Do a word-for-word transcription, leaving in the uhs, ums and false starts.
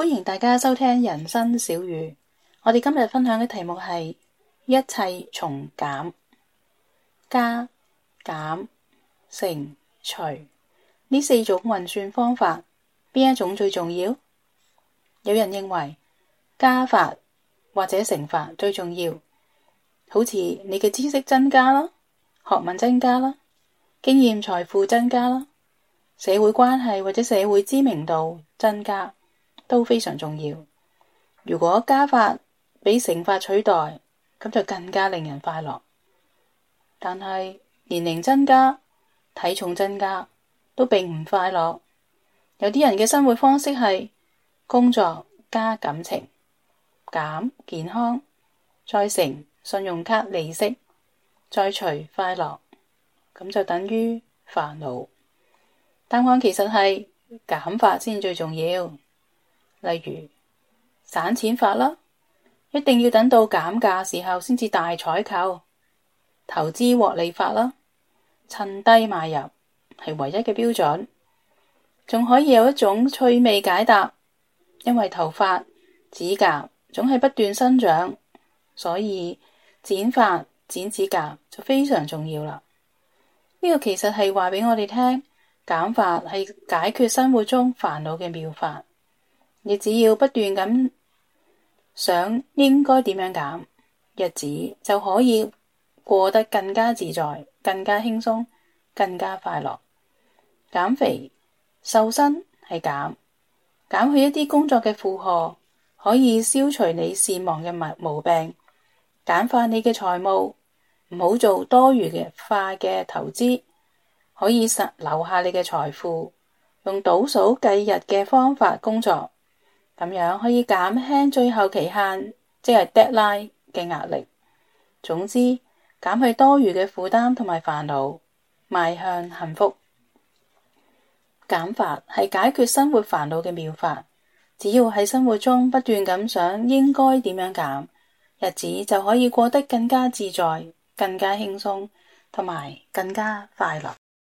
歡迎大家收聽人生小語。我哋今日分享嘅題目係一切從減。加、減、乘、除呢四種運算方法，邊一種最重要？有人認為加法或者乘法最重要，好似你嘅知識增加啦，學問增加啦，經驗財富增加啦，社會關係或者社會知名度增加都非常重要。如果加法俾乘法取代，咁就更加令人快樂。但係年齡增加、體重增加都並唔快樂。有啲人嘅生活方式係工作加感情，減健康，再乘信用卡利息，再除快樂，咁就等於煩惱。答案其實係減法先最重要。例如省錢法啦，一定要等到減價時候先至大採購。投資獲利法啦，趁低買入係唯一嘅標準。仲可以有一種趣味解答，因為頭髮、指甲總係不斷生長，所以剪髮、剪指甲就非常重要啦。呢個其實係話俾我哋聽，減法係解決生活中煩惱嘅妙法。你只要不斷咁想應該點樣減，日子就可以過得更加自在、更加輕鬆、更加快樂。減肥、瘦身係減，減去一啲工作嘅負荷，可以消除你健忘嘅毛病，簡化你嘅財務，唔好做多餘嘅化嘅投資，可以實留下你嘅財富，用倒數計日嘅方法工作。咁樣可以減輕最後期限，即係 deadline 嘅壓力。總之，減去多餘嘅負擔同埋煩惱，邁向幸福。減法係解決生活煩惱嘅妙法。只要喺生活中不斷咁想應該點樣減，日子就可以過得更加自在、更加輕鬆，同埋更加快樂。